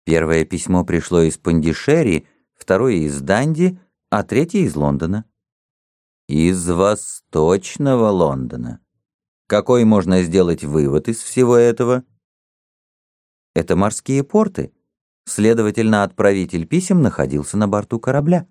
Первое письмо пришло из Пондишери, второе из Данди, а третье из Лондона. Из восточного Лондона. Какой можно сделать вывод из всего этого? Это морские порты. Следовательно, отправитель писем находился на борту корабля.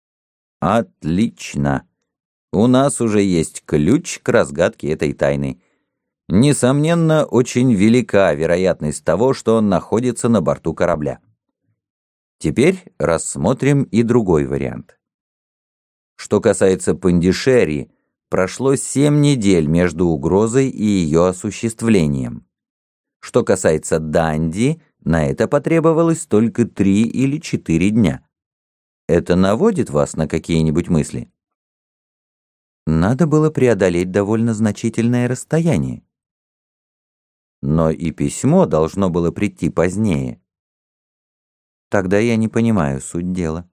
Отлично. У нас уже есть ключ к разгадке этой тайны. Несомненно, очень велика вероятность того, что он находится на борту корабля. Теперь рассмотрим и другой вариант. Что касается Пондишери, прошло 7 недель между угрозой и ее осуществлением. Что касается Данди, на это потребовалось только 3 или 4 дня. Это наводит вас на какие-нибудь мысли? Надо было преодолеть довольно значительное расстояние. Но и письмо должно было прийти позднее. Тогда я не понимаю суть дела.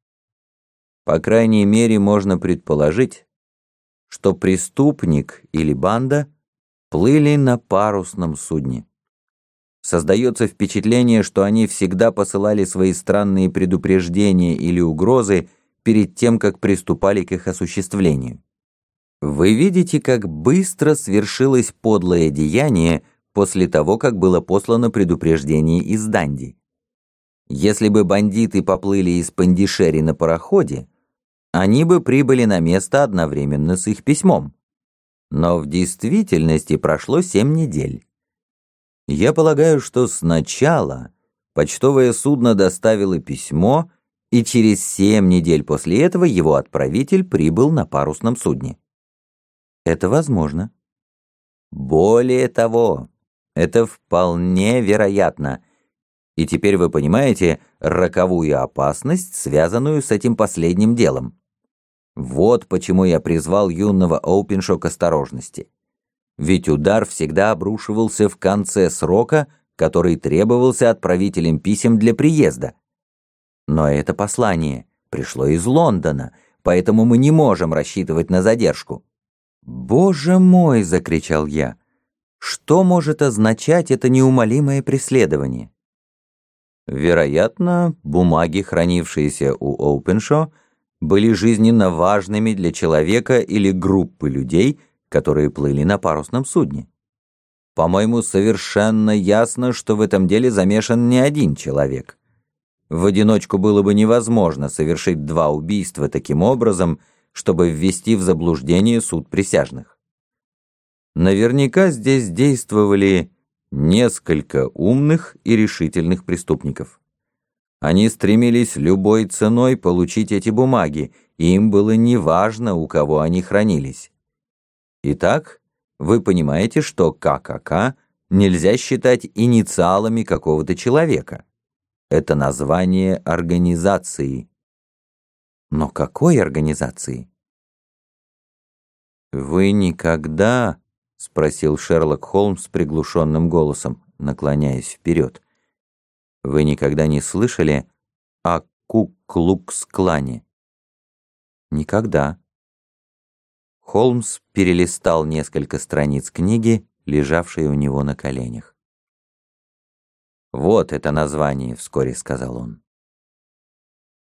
По крайней мере, можно предположить, что преступник или банда плыли на парусном судне. Создается впечатление, что они всегда посылали свои странные предупреждения или угрозы перед тем, как приступали к их осуществлению. Вы видите, как быстро свершилось подлое деяние после того, как было послано предупреждение из Данди. Если бы бандиты поплыли из Пондишери на пароходе, они бы прибыли на место одновременно с их письмом. Но в действительности прошло 7 недель. Я полагаю, что сначала почтовое судно доставило письмо, и через 7 недель после этого его отправитель прибыл на парусном судне. Это возможно. Более того, это вполне вероятно. И теперь вы понимаете роковую опасность, связанную с этим последним делом. Вот почему я призвал юного Оупеншо к осторожности. Ведь удар всегда обрушивался в конце срока, который требовался отправителем писем для приезда. Но это послание пришло из Лондона, поэтому мы не можем рассчитывать на задержку. «Боже мой!» — закричал я. «Что может означать это неумолимое преследование?» Вероятно, бумаги, хранившиеся у Оупеншо, были жизненно важными для человека или группы людей, которые плыли на парусном судне. По-моему, совершенно ясно, что в этом деле замешан не один человек. В одиночку было бы невозможно совершить 2 убийства таким образом, чтобы ввести в заблуждение суд присяжных. Наверняка здесь действовали несколько умных и решительных преступников. Они стремились любой ценой получить эти бумаги, и им было неважно, у кого они хранились. Итак, вы понимаете, что ККК нельзя считать инициалами какого-то человека. Это название организации. Но какой организации? «Вы никогда...» — спросил Шерлок Холмс приглушенным голосом, наклоняясь вперед. «Вы никогда не слышали о Ку-Клукс-клане?» «Никогда». Холмс перелистал несколько страниц книги, лежавшей у него на коленях. «Вот это название», — вскоре сказал он.